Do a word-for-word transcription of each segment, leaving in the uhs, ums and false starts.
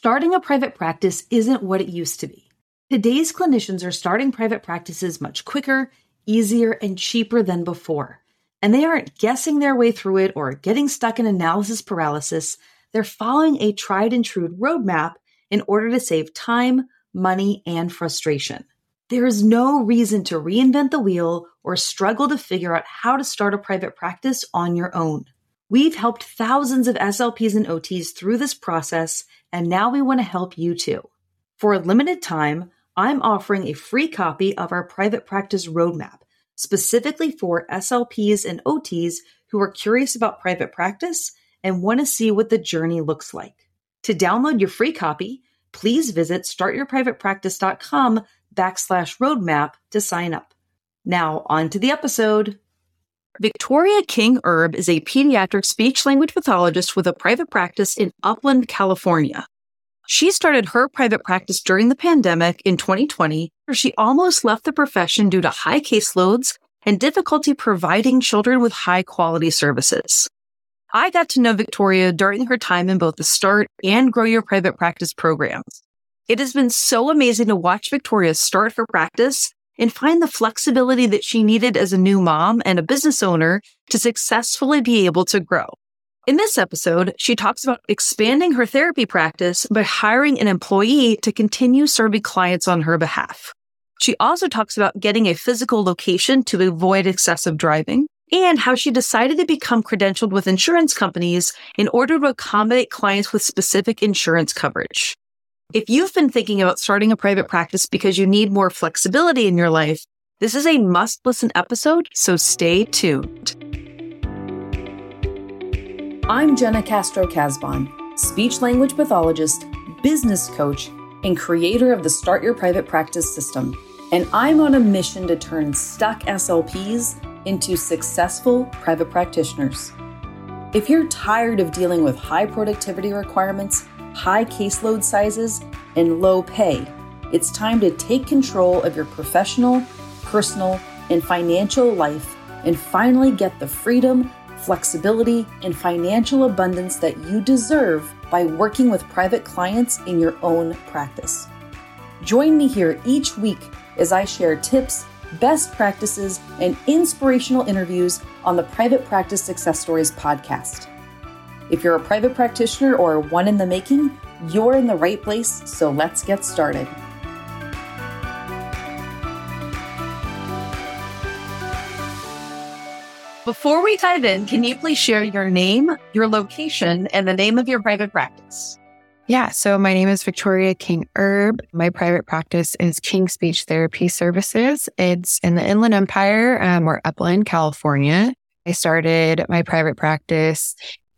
Starting a private practice isn't what it used to be. Today's clinicians are starting private practices much quicker, easier, and cheaper than before. And they aren't guessing their way through it or getting stuck in analysis paralysis. They're following a tried and true roadmap in order to save time, money, and frustration. There is no reason to reinvent the wheel or struggle to figure out how to start a private practice on your own. We've helped thousands of S L Ps and O Ts through this process, and now we want to help you too. For a limited time, I'm offering a free copy of our private practice roadmap, specifically for S L Ps and O Ts who are curious about private practice and want to see what the journey looks like. To download your free copy, please visit startyourprivatepractice.com backslash roadmap to sign up. Now, on to the episode. Victoria King Erb is a pediatric speech-language pathologist with a private practice in Upland, California. She started her private practice during the pandemic in twenty twenty, where she almost left the profession due to high caseloads and difficulty providing children with high-quality services. I got to know Victoria during her time in both the Start and Grow Your Private Practice programs. It has been so amazing to watch Victoria start her practice and find the flexibility that she needed as a new mom and a business owner to successfully be able to grow. In this episode, she talks about expanding her therapy practice by hiring an employee to continue serving clients on her behalf. She also talks about getting a physical location to avoid excessive driving and how she decided to become credentialed with insurance companies in order to accommodate clients with specific insurance coverage. If you've been thinking about starting a private practice because you need more flexibility in your life, this is a must-listen episode, so stay tuned. I'm Jenna Castro-Casbon, speech-language pathologist, business coach, and creator of the Start Your Private Practice system, and I'm on a mission to turn stuck S L Ps into successful private practitioners. If you're tired of dealing with high productivity requirements, high caseload sizes, and low pay, it's time to take control of your professional, personal, and financial life and finally get the freedom, flexibility, and financial abundance that you deserve by working with private clients in your own practice. Join me here each week as I share tips, best practices, and inspirational interviews on the Private Practice Success Stories podcast. If you're a private practitioner or one in the making, you're in the right place, so let's get started. Before we dive in, can you please share your name, your location, and the name of your private practice? Yeah, so my name is Victoria King Erb. My private practice is King Speech Therapy Services. It's in the Inland Empire, um, or Upland, California. I started my private practice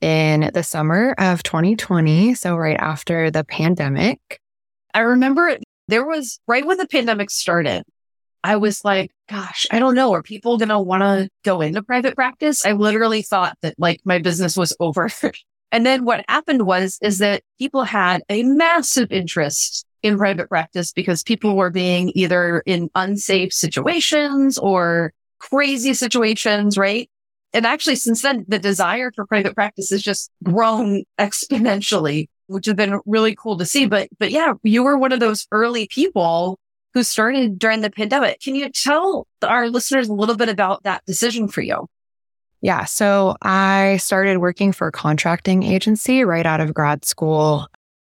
in the summer of twenty twenty, so right after the pandemic. I remember there was, right when the pandemic started, I was like, gosh, I don't know. Are people going to want to go into private practice? I literally thought that like my business was over. And then what happened was, is that people had a massive interest in private practice because people were being either in unsafe situations or crazy situations, right? And actually, since then, the desire for private practice has just grown exponentially, which has been really cool to see. But, but yeah, you were one of those early people who started during the pandemic. Can you tell our listeners a little bit about that decision for you? Yeah, so I started working for a contracting agency right out of grad school,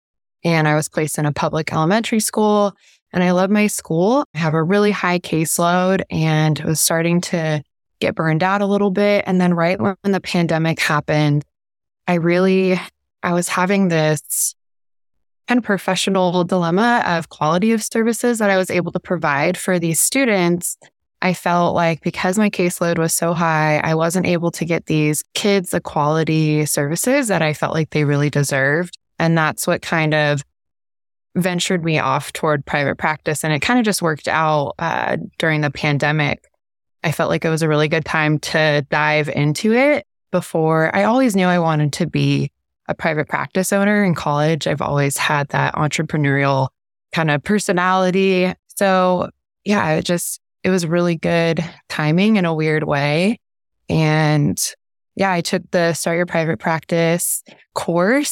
and I was placed in a public elementary school, and I love my school. I have a really high caseload and was starting to get burned out a little bit. And then right when the pandemic happened, I really, I was having this kind of professional dilemma of quality of services that I was able to provide for these students. I felt like because my caseload was so high, I wasn't able to get these kids the quality services that I felt like they really deserved. And that's what kind of ventured me off toward private practice. And it kind of just worked out uh, during the pandemic. I felt like it was a really good time to dive into it. Before, I always knew I wanted to be a private practice owner in college. I've always had that entrepreneurial kind of personality. So yeah, it just, it was really good timing in a weird way. And yeah, I took the Start Your Private Practice course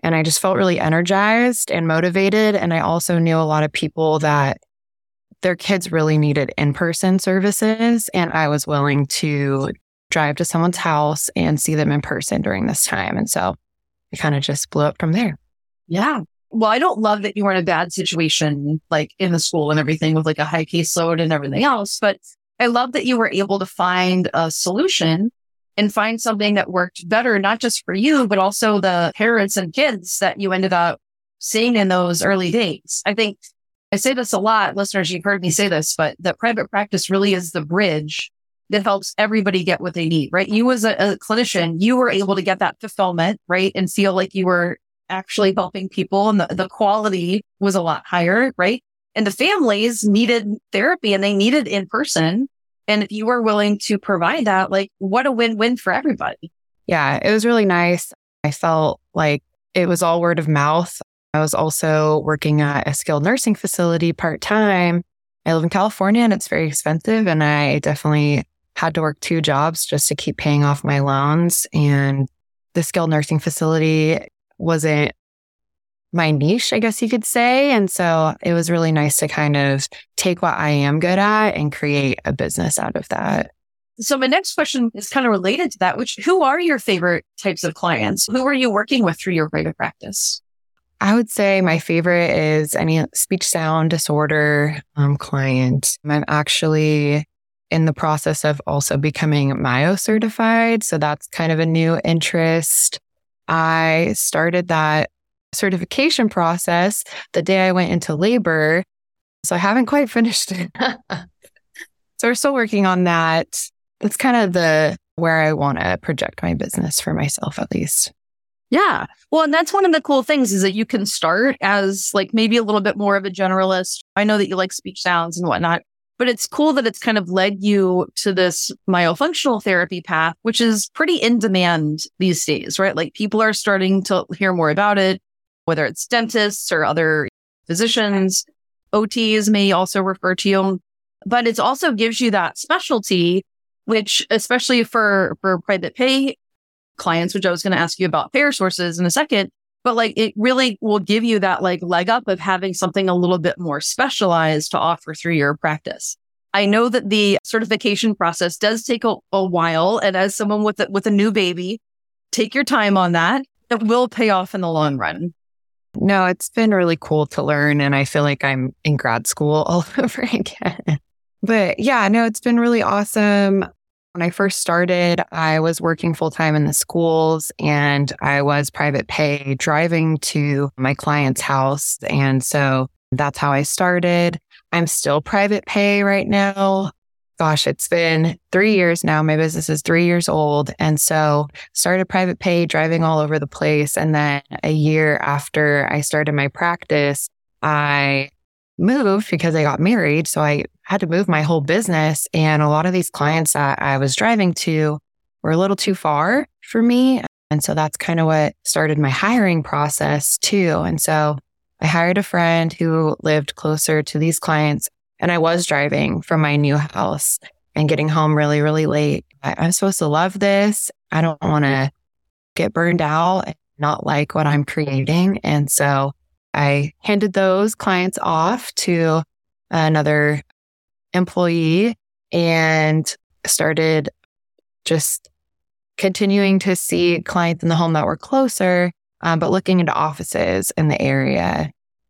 And I just felt really energized and motivated. And I also knew a lot of people that their kids really needed in-person services. And I was willing to drive to someone's house and see them in person during this time. And so it kind of just blew up from there. Yeah. Well, I don't love that you were in a bad situation, like in the school and everything with like a high caseload and everything else. But I love that you were able to find a solution and find something that worked better, not just for you, but also the parents and kids that you ended up seeing in those early days. I think I say this a lot, listeners, you've heard me say this, but that private practice really is the bridge that helps everybody get what they need, right? You as a, a clinician, you were able to get that fulfillment, right? And feel like you were actually helping people and the, the quality was a lot higher, right? And the families needed therapy and they needed in person. And if you were willing to provide that, like what a win-win for everybody. Yeah, it was really nice. I felt like it was all word of mouth. I was also working at a skilled nursing facility part-time. I live in California and it's very expensive. And I definitely had to work two jobs just to keep paying off my loans. And the skilled nursing facility wasn't my niche, I guess you could say. And so it was really nice to kind of take what I am good at and create a business out of that. So my next question is kind of related to that, which who are your favorite types of clients? Who are you working with through your private practice? I would say my favorite is any speech sound disorder um, client. I'm actually in the process of also becoming Mayo certified. So that's kind of a new interest. I started that certification process the day I went into labor. So I haven't quite finished it. So we're still working on that. That's kind of the where I want to project my business for myself, at least. Yeah. Well, and that's one of the cool things is that you can start as like maybe a little bit more of a generalist. I know that you like speech sounds and whatnot, but it's cool that it's kind of led you to this myofunctional therapy path, which is pretty in demand these days, right? Like people are starting to hear more about it, whether it's dentists or other physicians. O Ts may also refer to you, but it also gives you that specialty, which especially for, for private pay clients, which I was going to ask you about payer sources in a second, but like it really will give you that like leg up of having something a little bit more specialized to offer through your practice. I know that the certification process does take a, a while. And as someone with a, with a new baby, take your time on that. It will pay off in the long run. No, it's been really cool to learn. And I feel like I'm in grad school all over again. But yeah, no, it's been really awesome. When I first started, I was working full-time in the schools and I was private pay driving to my client's house. And so that's how I started. I'm still private pay right now. Gosh, it's been three years now. My business is three years old. And so started private pay driving all over the place. And then a year after I started my practice, I moved because I got married. So I had to move my whole business. And a lot of these clients that I was driving to were a little too far for me. And so that's kind of what started my hiring process too. And so I hired a friend who lived closer to these clients. And I was driving from my new house and getting home really, really late. I, I'm supposed to love this. I don't want to get burned out and not like what I'm creating. And so I handed those clients off to another employee and started just continuing to see clients in the home that were closer, um, but looking into offices in the area.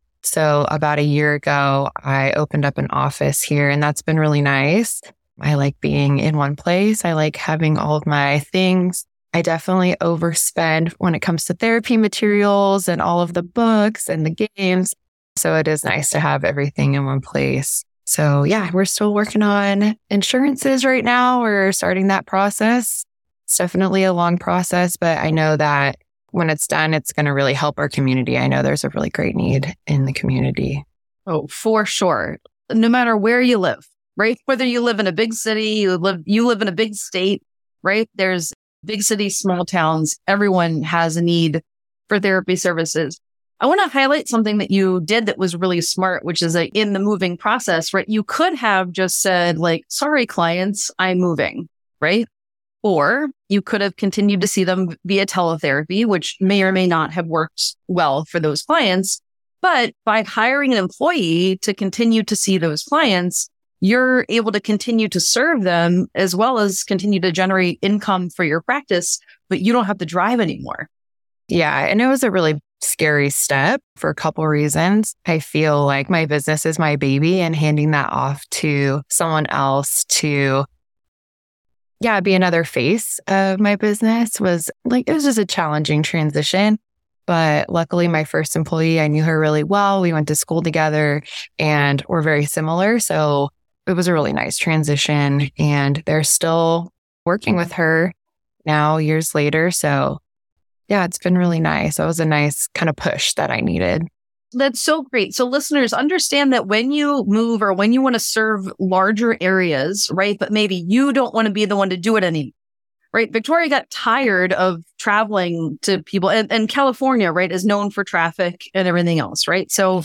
So about a year ago, I opened up an office here, and that's been really nice. I like being in one place. I like having all of my things. I definitely overspend when it comes to therapy materials and all of the books and the games. So it is nice to have everything in one place. So yeah, we're still working on insurances right now. We're starting that process. It's definitely a long process, but I know that when it's done, it's going to really help our community. I know there's a really great need in the community. Oh, for sure. No matter where you live, right? Whether you live in a big city, you live, you live in a big state, right? There's big cities, small towns, everyone has a need for therapy services. I want to highlight something that you did that was really smart, which is like in the moving process, right? You could have just said like, sorry, clients, I'm moving, right? Or you could have continued to see them via teletherapy, which may or may not have worked well for those clients. But by hiring an employee to continue to see those clients, you're able to continue to serve them as well as continue to generate income for your practice, but you don't have to drive anymore. Yeah. And it was a really scary step for a couple reasons. I feel like my business is my baby, and handing that off to someone else to, yeah, be another face of my business was like, it was just a challenging transition. But luckily, my first employee, I knew her really well. We went to school together and we're very similar. So it was a really nice transition, and they're still working with her now years later. So yeah, it's been really nice. It was a nice kind of push that I needed. That's so great. So listeners, understand that when you move or when you want to serve larger areas, right, but maybe you don't want to be the one to do it anymore, right? Victoria got tired of traveling to people, and, and California, right, is known for traffic and everything else, right? So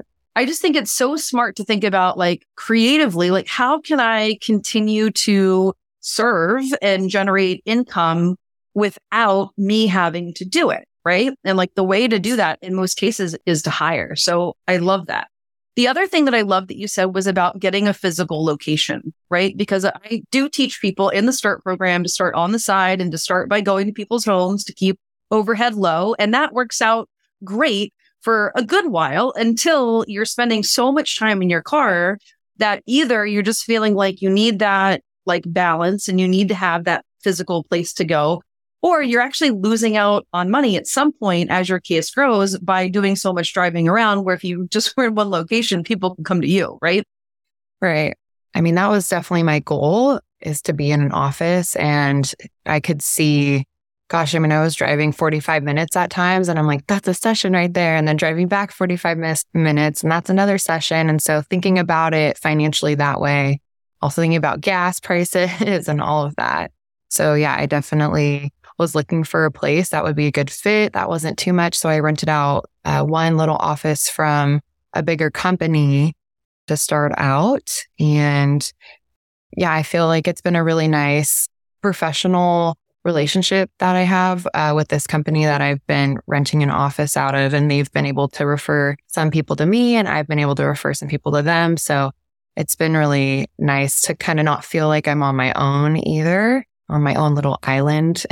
I just think it's so smart to think about, like, creatively, like, how can I continue to serve and generate income without me having to do it, right? And like the way to do that in most cases is to hire. So I love that. The other thing that I love that you said was about getting a physical location, right? Because I do teach people in the START program to start on the side and to start by going to people's homes to keep overhead low. And that works out great for a good while until you're spending so much time in your car that either you're just feeling like you need that like balance and you need to have that physical place to go, or you're actually losing out on money at some point as your case grows by doing so much driving around, where if you just were in one location, people can come to you, right? Right. I mean, that was definitely my goal, is to be in an office. And I could see, gosh, I mean, I was driving forty-five minutes at times, and I'm like, that's a session right there. And then driving back forty-five mis- minutes, and that's another session. And so thinking about it financially that way, also thinking about gas prices and all of that. So yeah, I definitely was looking for a place that would be a good fit. That wasn't too much. So I rented out uh, one little office from a bigger company to start out. And yeah, I feel like it's been a really nice professional relationship that I have uh, with this company that I've been renting an office out of. And they've been able to refer some people to me, and I've been able to refer some people to them. So it's been really nice to kind of not feel like I'm on my own either, on my own little island.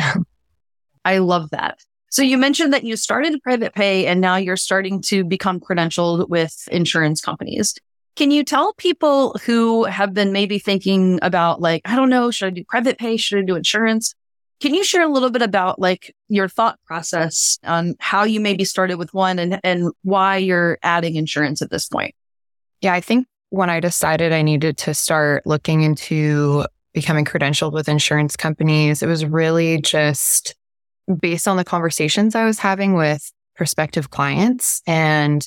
I love that. So you mentioned that you started private pay and now you're starting to become credentialed with insurance companies. Can you tell people who have been maybe thinking about, like, I don't know, should I do private pay? Should I do insurance? Can you share a little bit about like your thought process on how you maybe started with one and, and why you're adding insurance at this point? Yeah, I think when I decided I needed to start looking into becoming credentialed with insurance companies, it was really just based on the conversations I was having with prospective clients. And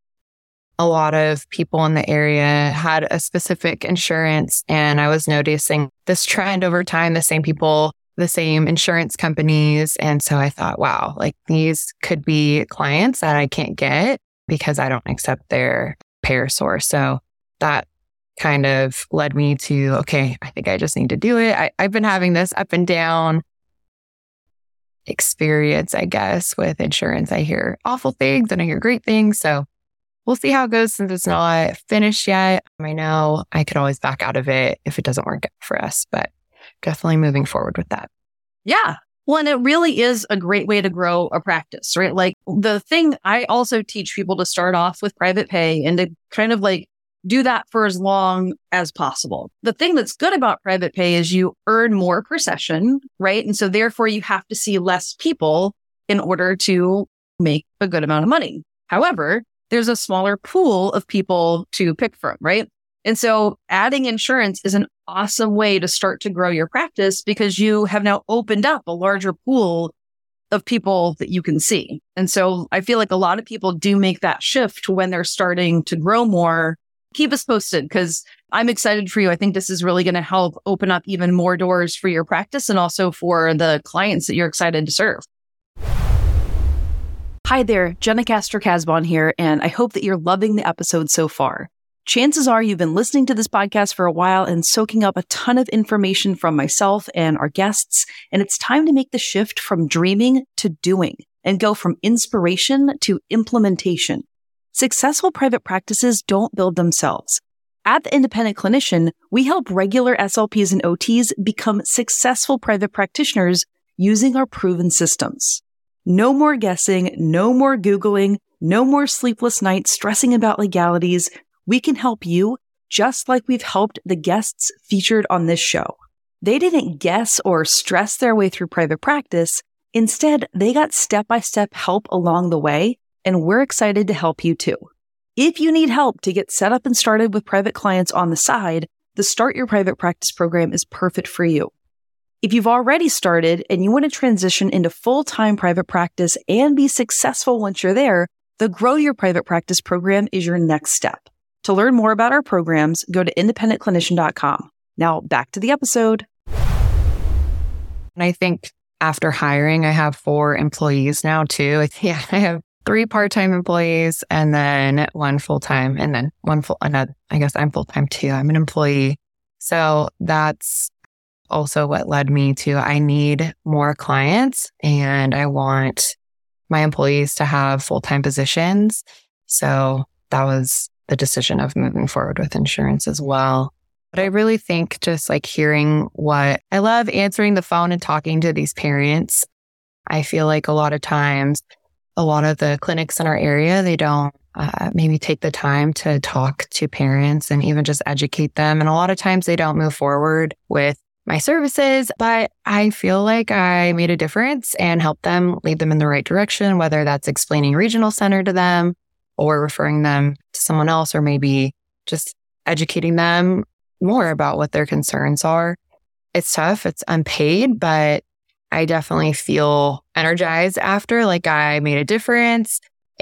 a lot of people in the area had a specific insurance. And I was noticing this trend over time, the same people, the same insurance companies. And so I thought, wow, like these could be clients that I can't get because I don't accept their payer source. So that kind of led me to, okay, I think I just need to do it. I, I've been having this up and down experience, I guess, with insurance. I hear awful things and I hear great things. So we'll see how it goes since it's not finished yet. I know I could always back out of it if it doesn't work out for us, but definitely moving forward with that. Yeah. Well, and it really is a great way to grow a practice, right? Like the thing I also teach people to start off with private pay and to kind of like do that for as long as possible. The thing that's good about private pay is you earn more per session, right? And so therefore you have to see less people in order to make a good amount of money. However, there's a smaller pool of people to pick from, right? And so adding insurance is an awesome way to start to grow your practice because you have now opened up a larger pool of people that you can see. And so I feel like a lot of people do make that shift when they're starting to grow more. Keep us posted because I'm excited for you. I think this is really going to help open up even more doors for your practice and also for the clients that you're excited to serve. Hi there, Jenna Castro-Casbon here, and I hope that you're loving the episode so far. Chances are you've been listening to this podcast for a while and soaking up a ton of information from myself and our guests, and it's time to make the shift from dreaming to doing and go from inspiration to implementation. Successful private practices don't build themselves. At The Independent Clinician, we help regular S L Ps and O Ts become successful private practitioners using our proven systems. No more guessing, no more Googling, no more sleepless nights stressing about legalities. We can help you just like we've helped the guests featured on this show. They didn't guess or stress their way through private practice. Instead, they got step-by-step help along the way, and we're excited to help you too. If you need help to get set up and started with private clients on the side, the Start Your Private Practice program is perfect for you. If you've already started and you want to transition into full-time private practice and be successful once you're there, the Grow Your Private Practice program is your next step. To learn more about our programs, go to independent clinician dot com. Now back to the episode. And I think after hiring, I have four employees now too. Yeah, I have three part-time employees and then one full-time and then one full, another, I guess I'm full-time too. I'm an employee. So that's also what led me to, I need more clients and I want my employees to have full-time positions. So that was the decision of moving forward with insurance as well. But I really think just like hearing what I love answering the phone and talking to these parents. I feel like a lot of times, a lot of the clinics in our area, they don't uh, maybe take the time to talk to parents and even just educate them. And a lot of times they don't move forward with my services, but I feel like I made a difference and helped them, lead them in the right direction, whether that's explaining regional center to them or referring them to someone else, or maybe just educating them more about what their concerns are. It's tough. It's unpaid, but I definitely feel energized after, like I made a difference.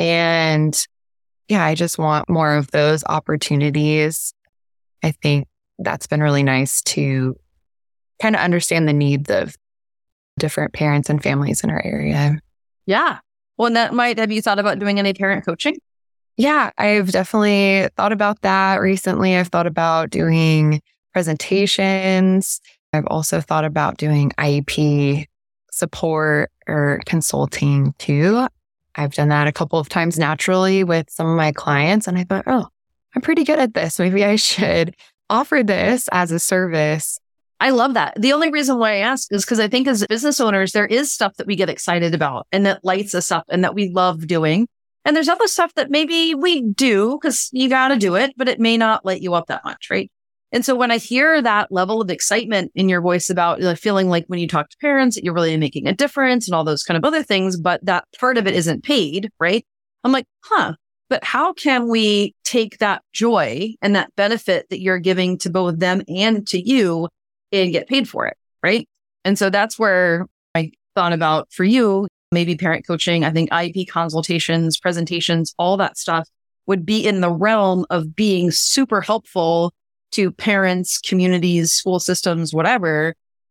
And yeah, I just want more of those opportunities. I think that's been really nice to kind of understand the needs of different parents and families in our area. Yeah. Well, and that might, have you thought about doing any parent coaching? Yeah, I've definitely thought about that recently. I've thought about doing presentations. I've also thought about doing I E P support or consulting too. I've done that a couple of times naturally with some of my clients. And I thought, oh, I'm pretty good at this. Maybe I should offer this as a service. I love that. The only reason why I ask is because I think as business owners, there is stuff that we get excited about and that lights us up and that we love doing. And there's other stuff that maybe we do because you got to do it, but it may not light you up that much, right? And so when I hear that level of excitement in your voice about like, feeling like when you talk to parents, that you're really making a difference and all those kind of other things, but that part of it isn't paid, right? I'm like, huh, but how can we take that joy and that benefit that you're giving to both them and to you and get paid for it, right? And so that's where I thought about for you, maybe parent coaching. I think I E P consultations, presentations, all that stuff would be in the realm of being super helpful to parents, communities, school systems, whatever,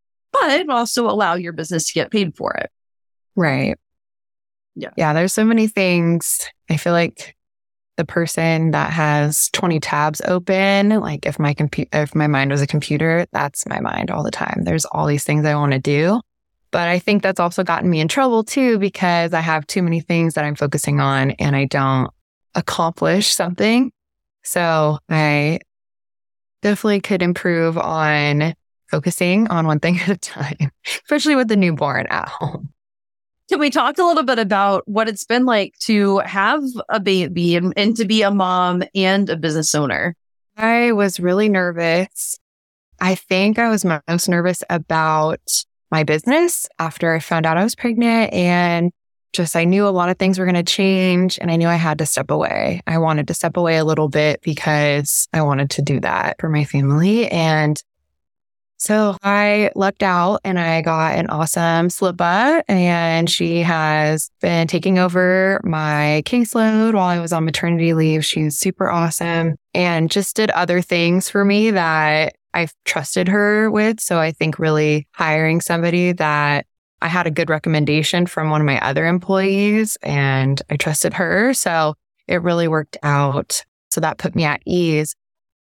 but also allow your business to get paid for it. Right. Yeah. Yeah. There's so many things. I feel like the person that has twenty tabs open, like if my compu- if my mind was a computer, that's my mind all the time. There's all these things I want to do. But I think that's also gotten me in trouble too, because I have too many things that I'm focusing on and I don't accomplish something. So I definitely could improve on focusing on one thing at a time, especially with the newborn at home. Can we talk a little bit about what it's been like to have a baby and, and to be a mom and a business owner? I was really nervous. I think I was most nervous about my business after I found out I was pregnant, and just I knew a lot of things were going to change and I knew I had to step away. I wanted to step away a little bit because I wanted to do that for my family. And so I lucked out and I got an awesome slippa, and she has been taking over my caseload while I was on maternity leave. She's super awesome and just did other things for me that I've trusted her with. So I think really hiring somebody that I had a good recommendation from one of my other employees and I trusted her. So it really worked out. So that put me at ease.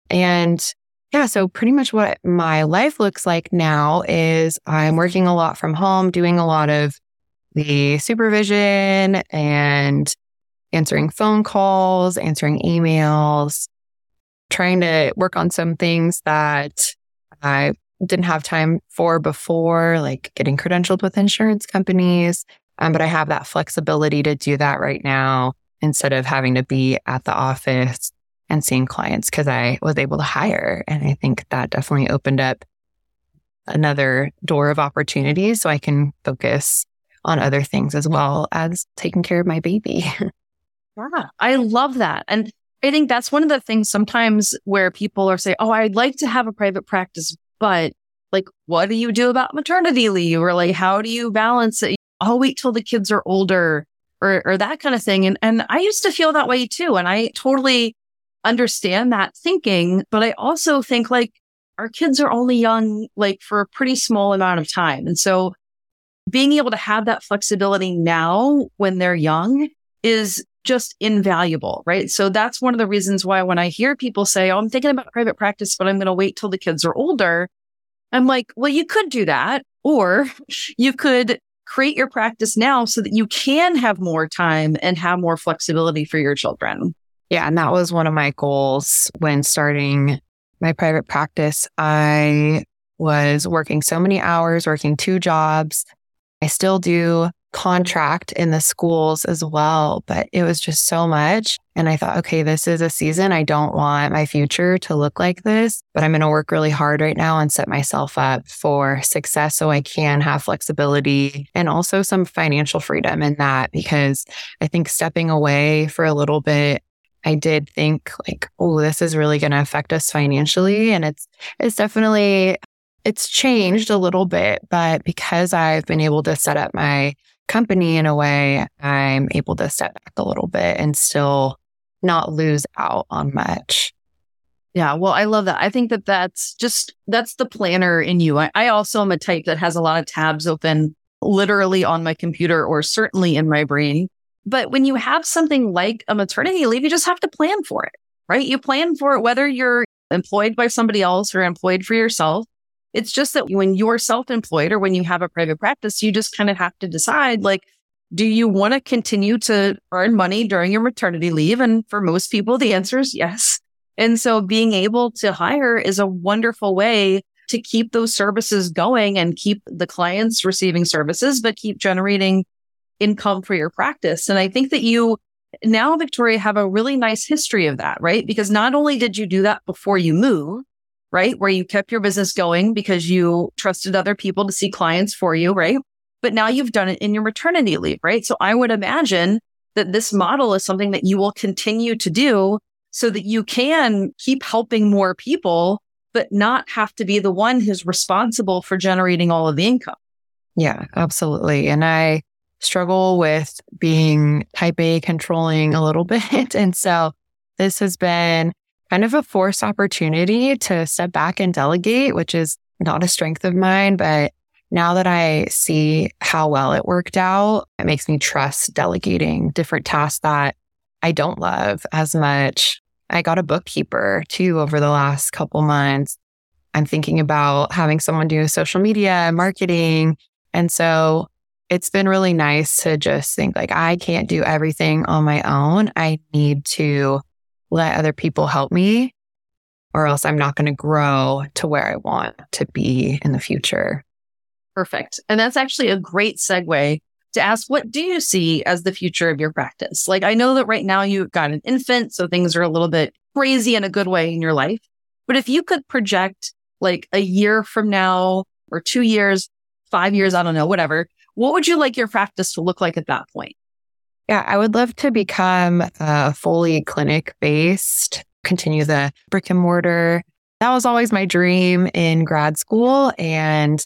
And yeah, so pretty much what my life looks like now is I'm working a lot from home, doing a lot of the supervision and answering phone calls, answering emails, trying to work on some things that I didn't have time for before, like getting credentialed with insurance companies. Um, but I have that flexibility to do that right now instead of having to be at the office and seeing clients because I was able to hire. And I think that definitely opened up another door of opportunities so I can focus on other things as well as taking care of my baby. Yeah, I love that. And I think that's one of the things sometimes where people are saying, oh, I'd like to have a private practice, but like, what do you do about maternity leave? Or like, how do you balance it? I'll wait till the kids are older or, or that kind of thing. And, and I used to feel that way too. And I totally understand that thinking, but I also think like our kids are only young, like for a pretty small amount of time. And so being able to have that flexibility now when they're young is just invaluable, right? So that's one of the reasons why when I hear people say, oh, I'm thinking about private practice, but I'm going to wait till the kids are older. I'm like, well, you could do that, or you could create your practice now so that you can have more time and have more flexibility for your children. Yeah. And that was one of my goals when starting my private practice. I was working so many hours, working two jobs. I still do contract in the schools as well, but it was just so much. And I thought, okay, this is a season. I don't want my future to look like this, but I'm going to work really hard right now and set myself up for success so I can have flexibility and also some financial freedom in that, because I think stepping away for a little bit, I did think like, oh, this is really going to affect us financially. And it's, it's definitely, it's changed a little bit, but because I've been able to set up my company in a way, I'm able to step back a little bit and still not lose out on much. Yeah, well, I love that. I think that that's just, that's the planner in you. I, I also am a type that has a lot of tabs open literally on my computer or certainly in my brain. But when you have something like a maternity leave, you just have to plan for it, right? You plan for it, whether you're employed by somebody else or employed for yourself. It's just that when you're self-employed or when you have a private practice, you just kind of have to decide, like, do you want to continue to earn money during your maternity leave? And for most people, the answer is yes. And so being able to hire is a wonderful way to keep those services going and keep the clients receiving services, but keep generating income for your practice. And I think that you now, Victoria, have a really nice history of that, right? Because not only did you do that before you moved, right? Where you kept your business going because you trusted other people to see clients for you, right? But now you've done it in your maternity leave, right? So I would imagine that this model is something that you will continue to do so that you can keep helping more people, but not have to be the one who's responsible for generating all of the income. Yeah, absolutely. And I struggle with being type A controlling a little bit. And so this has been kind of a forced opportunity to step back and delegate, which is not a strength of mine. But now that I see how well it worked out, it makes me trust delegating different tasks that I don't love as much. I got a bookkeeper too over the last couple months. I'm thinking about having someone do social media, marketing. And so it's been really nice to just think like, I can't do everything on my own. I need to let other people help me, or else I'm not going to grow to where I want to be in the future. Perfect. And that's actually a great segue to ask, what do you see as the future of your practice? Like, I know that right now you've got an infant, so things are a little bit crazy in a good way in your life. But if you could project like a year from now or two years, five years, I don't know, whatever, what would you like your practice to look like at that point? Yeah, I would love to become uh, fully clinic-based, continue the brick and mortar. That was always my dream in grad school. And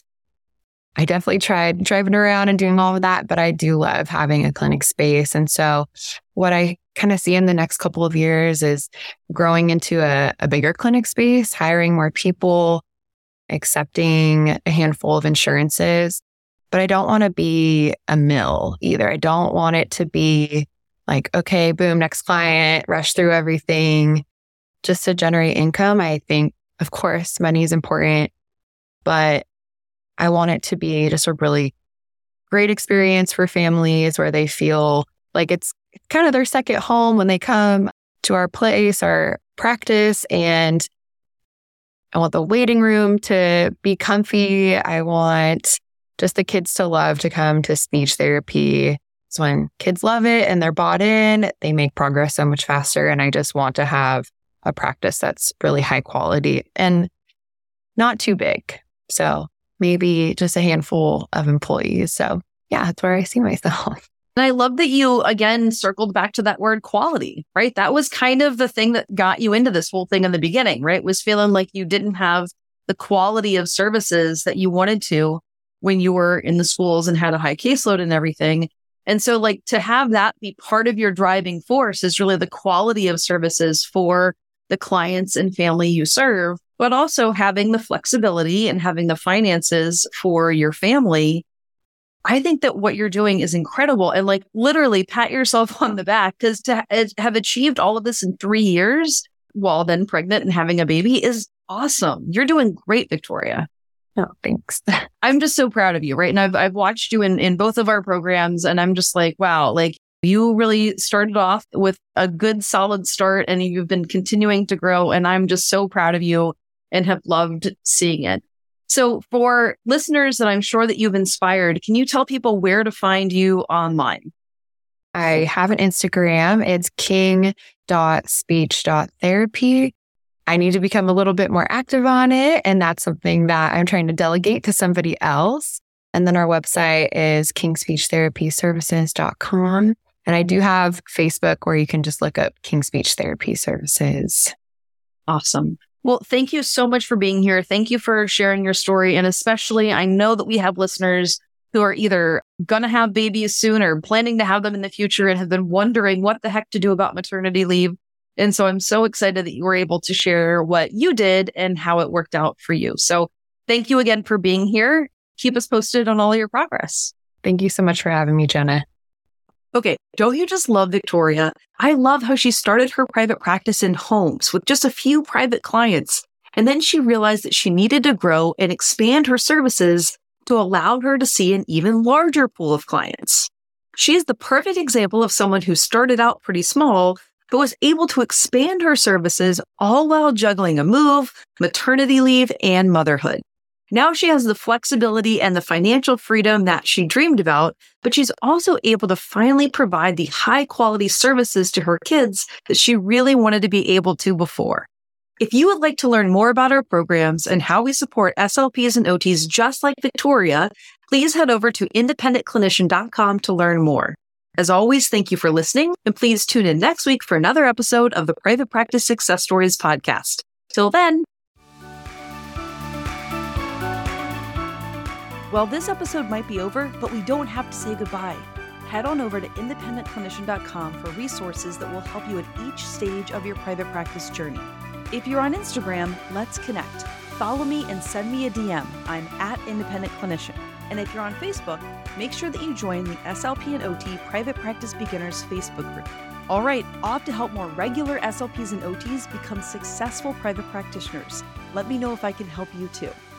I definitely tried driving around and doing all of that, but I do love having a clinic space. And so what I kind of see in the next couple of years is growing into a, a bigger clinic space, hiring more people, accepting a handful of insurances. But I don't want to be a mill either. I don't want it to be like, okay, boom, next client, rush through everything. just to generate income. I think, of course, money is important, but I want it to be just a really great experience for families where they feel like it's kind of their second home when they come to our place, our practice. And I want the waiting room to be comfy. I want just the kids to love to come to speech therapy. So when kids love it and they're bought in, they make progress so much faster. And I just want to have a practice that's really high quality and not too big. So maybe just a handful of employees. So yeah, that's where I see myself. And I love that you, again, circled back to that word quality, right? That was kind of the thing that got you into this whole thing in the beginning, right? Was feeling like you didn't have the quality of services that you wanted to when you were in the schools and had a high caseload and everything. And so like to have that be part of your driving force is really the quality of services for the clients and family you serve, but also having the flexibility and having the finances for your family. I think that what you're doing is incredible, and like literally pat yourself on the back, because to ha- have achieved all of this in three years while then pregnant and having a baby is awesome. You're doing great, Victoria. Oh, thanks. I'm just so proud of you, right? And I've I've watched you in, in both of our programs, and I'm just like, wow, like you really started off with a good solid start and you've been continuing to grow. And I'm just so proud of you and have loved seeing it. So for listeners that I'm sure that you've inspired, can you tell people where to find you online? I have an Instagram. It's king dot speech dot therapy. I need to become a little bit more active on it. And that's something that I'm trying to delegate to somebody else. And then our website is king speech therapy services dot com. And I do have Facebook where you can just look up King Speech Therapy Services. Awesome. Well, thank you so much for being here. Thank you for sharing your story. And especially, I know that we have listeners who are either going to have babies soon or planning to have them in the future and have been wondering what the heck to do about maternity leave. And so I'm so excited that you were able to share what you did and how it worked out for you. So thank you again for being here. Keep us posted on all your progress. Thank you so much for having me, Jenna. Okay, don't you just love Victoria? I love how she started her private practice in homes with just a few private clients. And then she realized that she needed to grow and expand her services to allow her to see an even larger pool of clients. She is the perfect example of someone who started out pretty small, but was able to expand her services all while juggling a move, maternity leave, and motherhood. Now she has the flexibility and the financial freedom that she dreamed about, but she's also able to finally provide the high quality services to her kids that she really wanted to be able to before. If you would like to learn more about our programs and how we support S L Ps and O Ts just like Victoria, please head over to independent clinician dot com to learn more. As always, thank you for listening, and please tune in next week for another episode of the Private Practice Success Stories podcast. Till then. Well, this episode might be over, but we don't have to say goodbye. Head on over to independent clinician dot com for resources that will help you at each stage of your private practice journey. If you're on Instagram, let's connect. Follow me and send me a D M. I'm at Independent Clinician. And if you're on Facebook, make sure that you join the S L P and O T Private Practice Beginners Facebook group. All right, off to help more regular S L Ps and O Ts become successful private practitioners. Let me know if I can help you too.